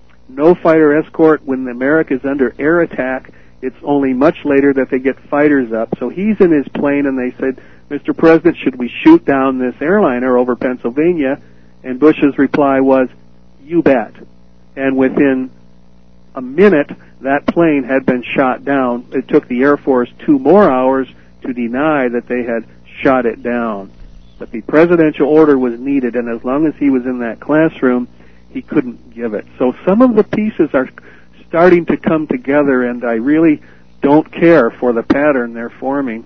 No fighter escort when America is under air attack. It's only much later that they get fighters up. So he's in his plane, and they said, Mister President, should we shoot down this airliner over Pennsylvania? And Bush's reply was, you bet. And within a minute, that plane had been shot down. It took the Air Force two more hours to deny that they had shot it down. But the presidential order was needed, and as long as he was in that classroom, he couldn't give it. So some of the pieces are starting to come together, and I really don't care for the pattern they're forming.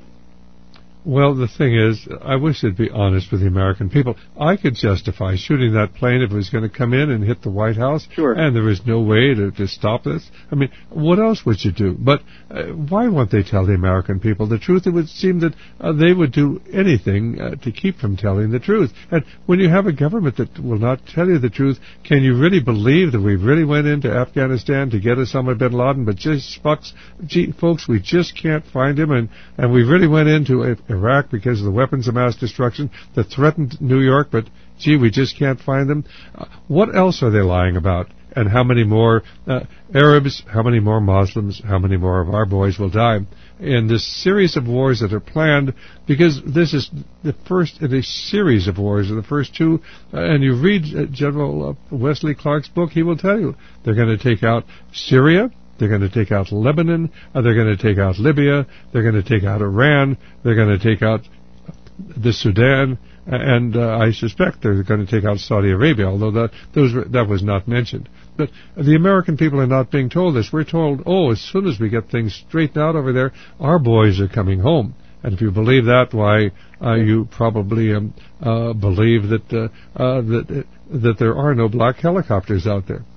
Well, the thing is, I wish they'd be honest with the American people. I could justify shooting that plane if it was going to come in and hit the White House, sure. And there was no way to, to stop this. I mean, what else would you do? But uh, why won't they tell the American people the truth? It would seem that uh, they would do anything uh, to keep from telling the truth. And when you have a government that will not tell you the truth, can you really believe that we really went into Afghanistan to get Osama bin Laden, but just, folks, gee, folks, we just can't find him, and, and we really went into a Iraq because of the weapons of mass destruction that threatened New York, but gee, we just can't find them. Uh, what else are they lying about? And how many more uh, Arabs, how many more Muslims, how many more of our boys will die in this series of wars that are planned? Because this is the first in a series of wars, the first two, uh, and you read uh, General uh, Wesley Clark's book, he will tell you they're going to take out Syria, they're going to take out Lebanon, uh, they're going to take out Libya, they're going to take out Iran, they're going to take out the Sudan, and uh, I suspect they're going to take out Saudi Arabia, although that those were, that was not mentioned. But the American people are not being told this. We're told, oh, as soon as we get things straightened out over there, our boys are coming home. And if you believe that, why, uh, you probably um, uh, believe that, uh, uh, that, uh, that there are no black helicopters out there.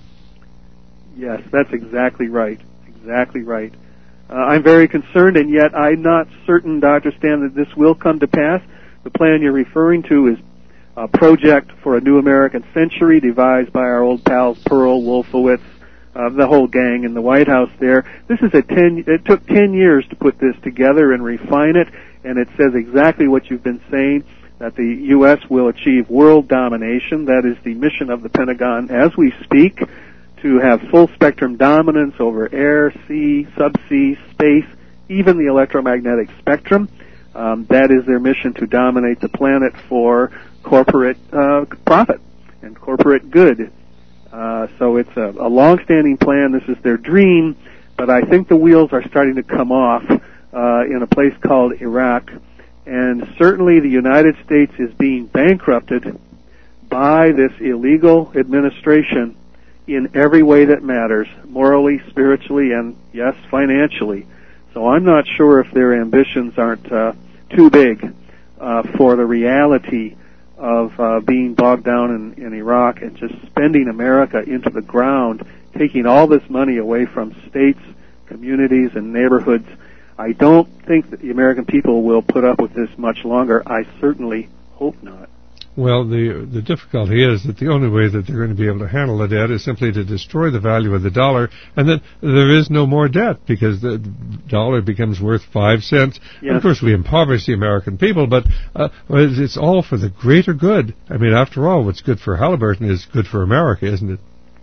Yes, that's exactly right. Exactly right. Uh, I'm very concerned, and yet I'm not certain, Doctor Stan, that this will come to pass. The plan you're referring to is a project for a new American century devised by our old pals Pearl, Wolfowitz, uh, the whole gang in the White House there. This is a ten, it took ten years to put this together and refine it, and it says exactly what you've been saying, that the U S will achieve world domination. That is the mission of the Pentagon as we speak, to have full-spectrum dominance over air, sea, subsea, space, even the electromagnetic spectrum. Um, that is their mission, to dominate the planet for corporate uh, profit and corporate good. Uh, so it's a, a long-standing plan. This is their dream, but I think the wheels are starting to come off uh, in a place called Iraq. And certainly the United States is being bankrupted by this illegal administration in every way that matters, morally, spiritually, and, yes, financially. So I'm not sure if their ambitions aren't uh, too big uh, for the reality of uh, being bogged down in, in Iraq and just spending America into the ground, taking all this money away from states, communities and neighborhoods. I don't think that the American people will put up with this much longer. I certainly hope not. Well, the the difficulty is that the only way that they're going to be able to handle the debt is simply to destroy the value of the dollar, and then there is no more debt because the dollar becomes worth five cents. Yes. And of course, we impoverish the American people, but uh, it's all for the greater good. I mean, after all, what's good for Halliburton is good for America, isn't it?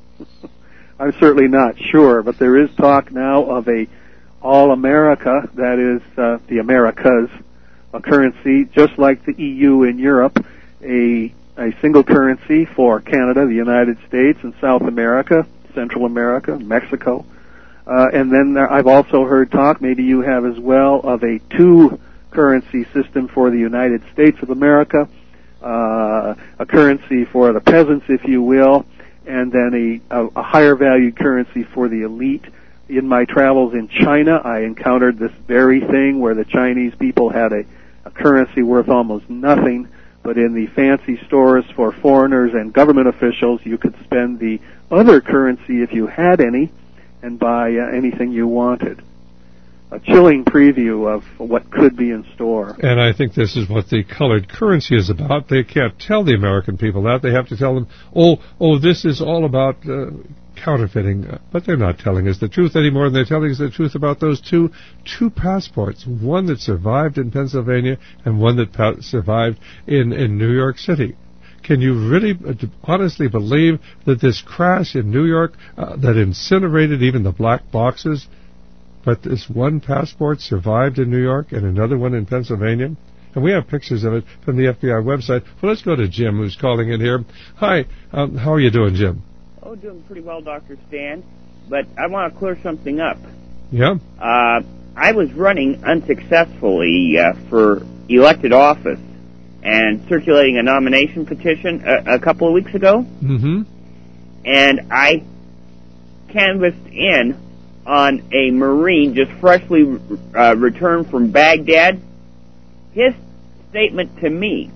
I'm certainly not sure, but there is talk now of a all-America, that is, uh, the Americas, a currency just like the E U in Europe, a a single currency for Canada, the United States, and South America, Central America, Mexico. Uh, and then there, I've also heard talk, maybe you have as well, of a two-currency system for the United States of America, uh, a currency for the peasants, if you will, and then a, a, a higher-valued currency for the elite. In my travels in China, I encountered this very thing where the Chinese people had a, a currency worth almost nothing, but in the fancy stores for foreigners and government officials, you could spend the other currency if you had any and buy uh, anything you wanted. A chilling preview of what could be in store. And I think this is what the colored currency is about. They can't tell the American people that. They have to tell them, oh, oh, this is all about uh, counterfeiting. But they're not telling us the truth anymore, and they're telling us the truth about those two two passports, one that survived in Pennsylvania and one that pa- survived in, in New York City. Can you really uh, honestly believe that this crash in New York uh, that incinerated even the black boxes, but this one passport survived in New York and another one in Pennsylvania? And we have pictures of it from the F B I website. Well, let's go to Jim, who's calling in here. Hi, um, how are you doing, Jim? Oh, doing pretty well, Doctor Stan. But I want to clear something up. Yeah? Uh, I was running unsuccessfully uh, for elected office and circulating a nomination petition a, a couple of weeks ago. Mm-hmm. And I canvassed in on a Marine just freshly uh, returned from Baghdad. His statement to me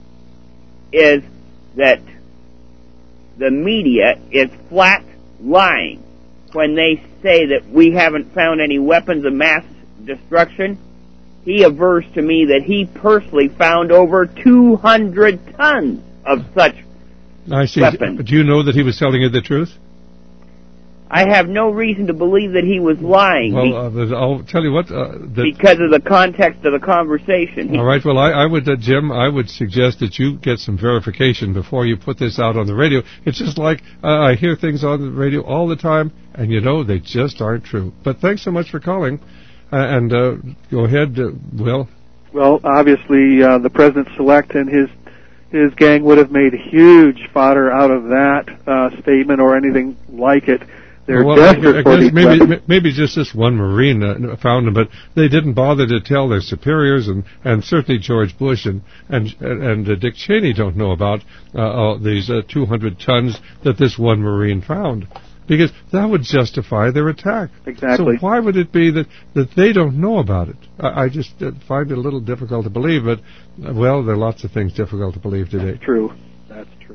is that the media is flat lying when they say that we haven't found any weapons of mass destruction. He avers to me that he personally found over two hundred tons of such I see. weapons. Do you know that he was telling you the truth? I have no reason to believe that he was lying. Well, uh, I'll tell you what. Uh, that because of the context of the conversation. He, all right. Well, I, I would, uh, Jim, I would suggest that you get some verification before you put this out on the radio. It's just like uh, I hear things on the radio all the time, and you know they just aren't true. But thanks so much for calling, uh, and uh, go ahead, uh, Will. Well, obviously, uh, the President-elect and his his gang would have made huge fodder out of that uh, statement or anything like it. They're well, desperate I for guess these maybe weapons. maybe just this one Marine uh, found them, but they didn't bother to tell their superiors, and, and certainly George Bush and and and uh, Dick Cheney don't know about uh, uh, these uh, two hundred tons that this one Marine found, because that would justify their attack. Exactly. So why would it be that, that they don't know about it? I, I just uh, find it a little difficult to believe, but uh, well, there are lots of things difficult to believe today. That's true. That's true.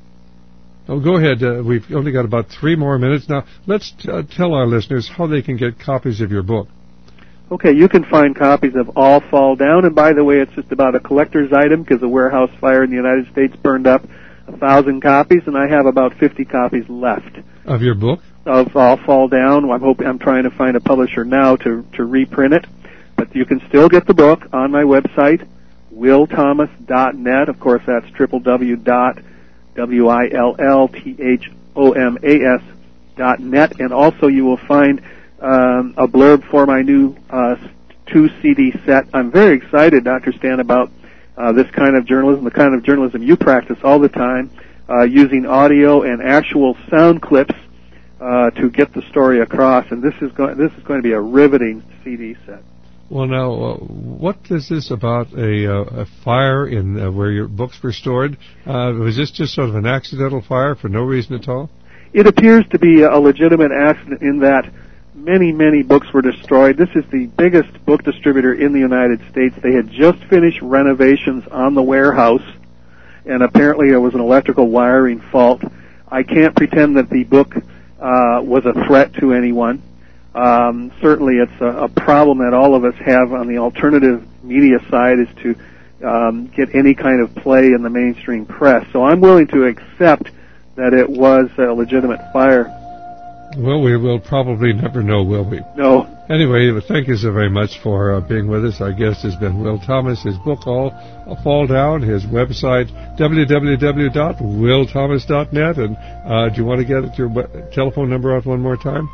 Oh, go ahead. Uh, we've only got about three more minutes. Now, let's t- uh, tell our listeners how they can get copies of your book. Okay, you can find copies of All Fall Down, and by the way, it's just about a collector's item because a warehouse fire in the United States burned up a thousand copies, and I have about fifty copies left. Of your book? Of All Fall Down. I'm hoping I'm trying to find a publisher now to, to reprint it, but you can still get the book on my website, will thomas dot net. Of course, that's triple w dot W I L L T H O M A S dot net, and also you will find um, a blurb for my new uh, two C D set. I'm very excited, Doctor Stan, about uh, this kind of journalism, the kind of journalism you practice all the time, uh, using audio and actual sound clips uh, to get the story across. And this is going this is going to be a riveting C D set. Well, now, uh, what is this about a, uh, a fire in uh, where your books were stored? Uh, was this just sort of an accidental fire for no reason at all? It appears to be a legitimate accident in that many, many books were destroyed. This is the biggest book distributor in the United States. They had just finished renovations on the warehouse, and apparently there was an electrical wiring fault. I can't pretend that the book uh, was a threat to anyone. Um, certainly, it's a, a problem that all of us have on the alternative media side is to um, get any kind of play in the mainstream press. So I'm willing to accept that it was a legitimate fire. Well, we will probably never know, will we? No. Anyway, thank you so very much for uh, being with us. Our guest has been Will Thomas. His book, All Fall Down, his website, w w w dot will thomas dot net. And uh, do you want to get your telephone number out one more time?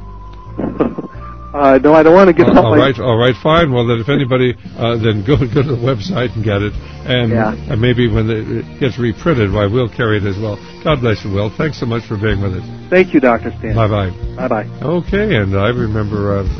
Uh, no, I don't want to give uh, up all my... right, all right, fine. Well, then if anybody, uh, then go go to the website and get it. And, yeah. and maybe when it gets reprinted, why we'll carry it as well. God bless you, Will. Thanks so much for being with us. Thank you, Doctor Stan. Bye-bye. Bye-bye. Okay, and I remember... Uh,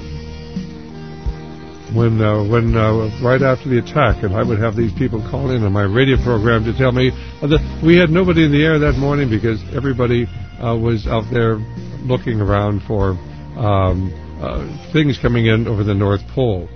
when uh, when uh, right after the attack, and I would have these people call in on my radio program to tell me that we had nobody in the air that morning because everybody uh, was out there looking around for um, uh, things coming in over the North Pole.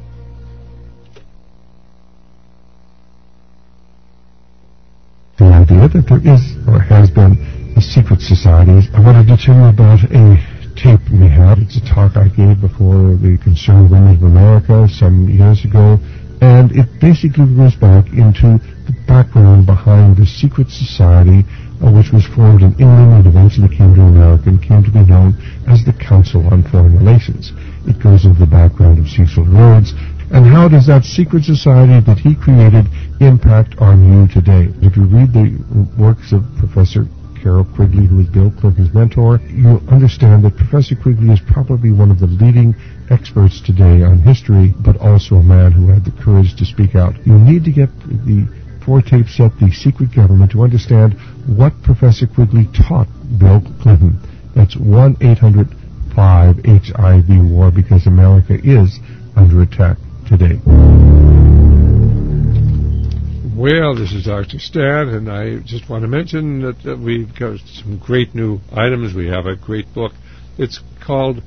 The idea that there is or has been a secret society. I wanted to tell you about a tape we have. It's a talk I gave before the Concerned Women of America some years ago, and it basically goes back into the background behind the secret society uh, which was formed in England and eventually came to America and came to be known as the Council on Foreign Relations. It goes into the background of Cecil Rhodes, and how does that secret society that he created impact on you today? If you read the works of Professor Carroll Quigley, who was Bill Clinton's mentor, you'll understand that Professor Quigley is probably one of the leading experts today on history, but also a man who had the courage to speak out. You need to get the four-tape set, The Secret Government, to understand what Professor Quigley taught Bill Clinton. That's one eight hundred five H I V WAR, because America is under attack today. Well, this is Doctor Stan, and I just want to mention that uh, we've got some great new items. We have a great book. It's called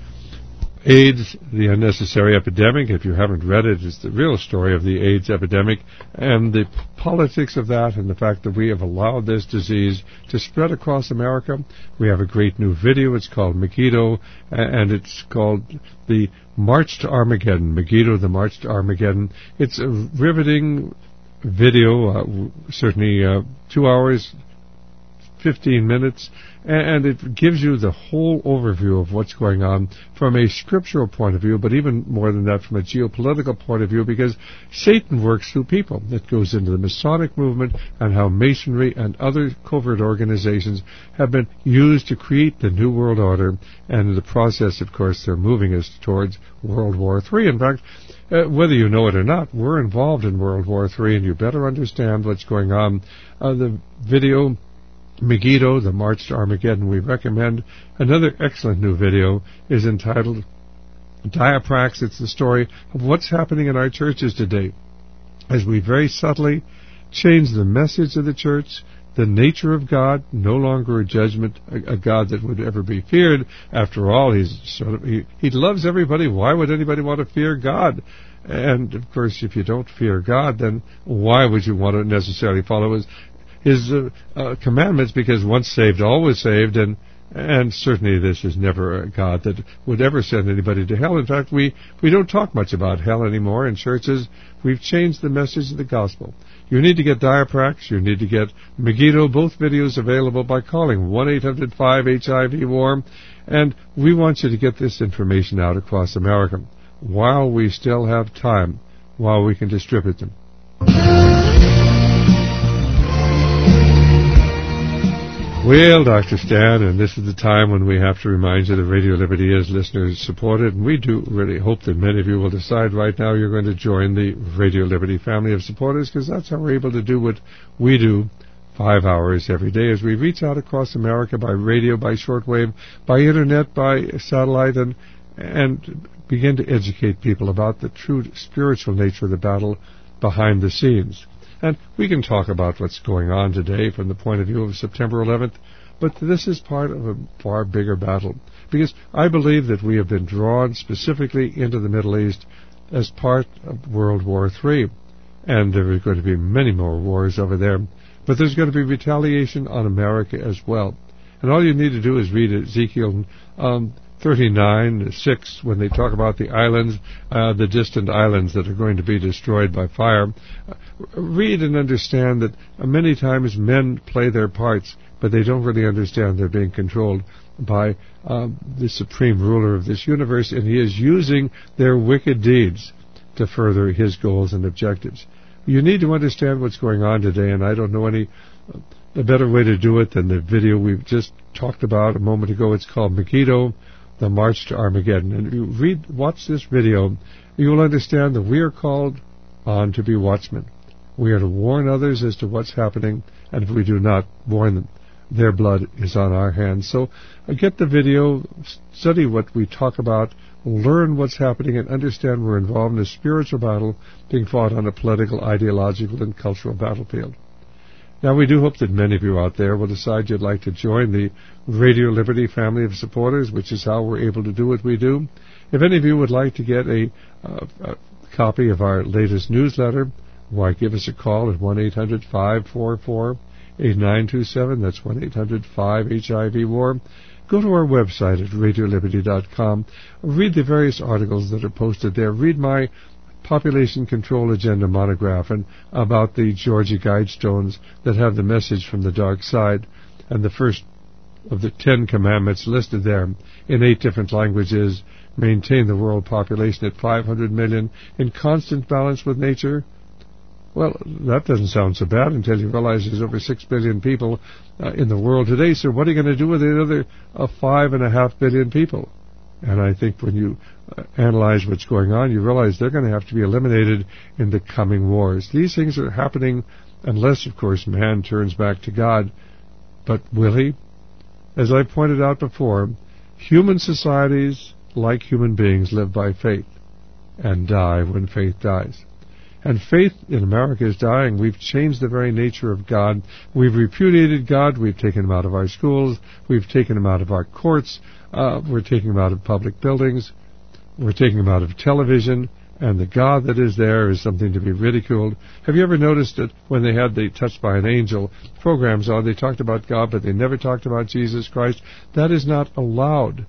AIDS, the Unnecessary Epidemic. If you haven't read it, it's the real story of the AIDS epidemic and the politics of that and the fact that we have allowed this disease to spread across America. We have a great new video. It's called Megiddo, and it's called The March to Armageddon. Megiddo, The March to Armageddon. It's a riveting video, uh, certainly uh, two hours, fifteen minutes, and it gives you the whole overview of what's going on from a scriptural point of view, but even more than that from a geopolitical point of view, because Satan works through people. It goes into the Masonic movement and how Masonry and other covert organizations have been used to create the New World Order, and in the process, of course, they're moving us towards World War Three. In fact, Uh, whether you know it or not, we're involved in World War Three, and you better understand what's going on. Uh, the video, Megiddo, The March to Armageddon, we recommend. Another excellent new video is entitled Diaprax. It's the story of what's happening in our churches today, as we very subtly change the message of the church, the nature of God, no longer a judgment, a, a God that would ever be feared. After all, he's sort of, he, he loves everybody. Why would anybody want to fear God? And, of course, if you don't fear God, then why would you want to necessarily follow his, his uh, uh, commandments? Because once saved, always saved, and and certainly this is never a God that would ever send anybody to hell. In fact, we, we don't talk much about hell anymore in churches. We've changed the message of the gospel. You need to get Diaprax. You need to get Megiddo. Both videos available by calling one eight hundred five H I V WAR. And we want you to get this information out across America while we still have time, while we can distribute them. Well, Doctor Stan, and this is the time when we have to remind you that Radio Liberty is listener-supported, and we do really hope that many of you will decide right now you're going to join the Radio Liberty family of supporters, because that's how we're able to do what we do five hours every day as we reach out across America by radio, by shortwave, by internet, by satellite, and and begin to educate people about the true spiritual nature of the battle behind the scenes. And we can talk about what's going on today from the point of view of September eleventh, but this is part of a far bigger battle, because I believe that we have been drawn specifically into the Middle East as part of World War Three, and there are going to be many more wars over there, but there's going to be retaliation on America as well. And all you need to do is read Ezekiel um, thirty-nine, six, when they talk about the islands, uh, the distant islands that are going to be destroyed by fire. Uh, read and understand that uh, many times men play their parts, but they don't really understand they're being controlled by uh, the supreme ruler of this universe, and he is using their wicked deeds to further his goals and objectives. You need to understand what's going on today, and I don't know any uh, a better way to do it than the video we've just talked about a moment ago. It's called Megiddo, the March to Armageddon. And you read, watch this video, you will understand that we are called on to be watchmen. We are to warn others as to what's happening, and if we do not warn them, their blood is on our hands. So uh, get the video, study what we talk about, learn what's happening, and understand we're involved in a spiritual battle being fought on a political, ideological, and cultural battlefield. Now, we do hope that many of you out there will decide you'd like to join the Radio Liberty family of supporters, which is how we're able to do what we do. If any of you would like to get a, uh, a copy of our latest newsletter, why, give us a call at one eight hundred five four four eight nine two seven. That's one eight hundred five H I V war. Go to our website at radio liberty dot com. Read the various articles that are posted there. Read my Population Control Agenda monograph and about the Georgia Guidestones that have the message from the dark side, and the first of the Ten Commandments listed there in eight different languages. Maintain the world population at five hundred million in constant balance with nature. Well, that doesn't sound so bad until you realize there's over six billion people uh, in the world today. So what are you going to do with the other uh, five and a half billion people? And I think when you uh, analyze what's going on, you realize they're going to have to be eliminated in the coming wars. These things are happening unless, of course, man turns back to God. But will he? As I pointed out before, human societies, like human beings, live by faith and die when faith dies. And faith in America is dying. We've changed the very nature of God. We've repudiated God. We've taken him out of our schools. We've taken him out of our courts. Uh, we're taking him out of public buildings. We're taking him out of television. And the God that is there is something to be ridiculed. Have you ever noticed that when they had the Touched by an Angel programs on, they talked about God, but they never talked about Jesus Christ? That is not allowed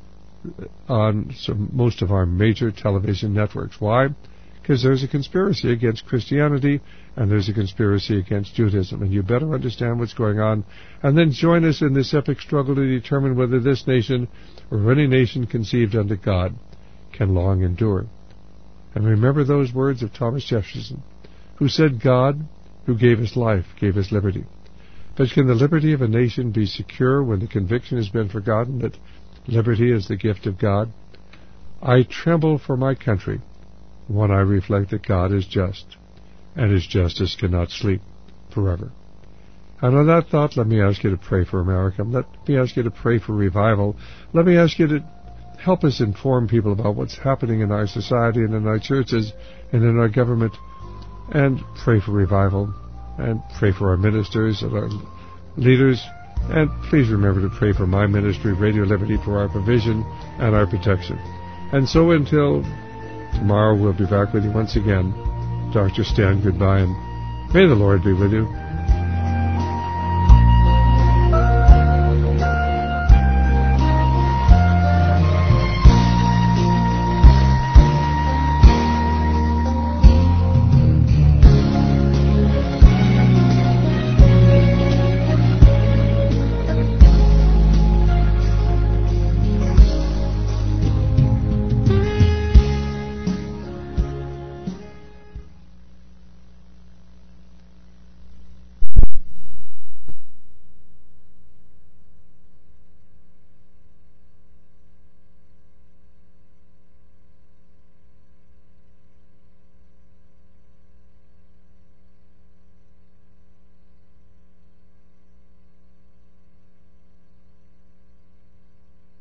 on some, most of our major television networks. Why? Because there's a conspiracy against Christianity, and there's a conspiracy against Judaism, and you better understand what's going on, and then join us in this epic struggle to determine whether this nation, or any nation conceived unto God, can long endure. And remember those words of Thomas Jefferson, who said, God, who gave us life, gave us liberty. But can the liberty of a nation be secure when the conviction has been forgotten that liberty is the gift of God? I tremble for my country when I reflect that God is just, and his justice cannot sleep forever. And on that thought, let me ask you to pray for America. Let me ask you to pray for revival. Let me ask you to help us inform people about what's happening in our society and in our churches and in our government, and pray for revival, and pray for our ministers and our leaders. And please remember to pray for my ministry, Radio Liberty, for our provision and our protection. And so until tomorrow, we'll be back with you once again. Doctor Stan, goodbye, and may the Lord be with you.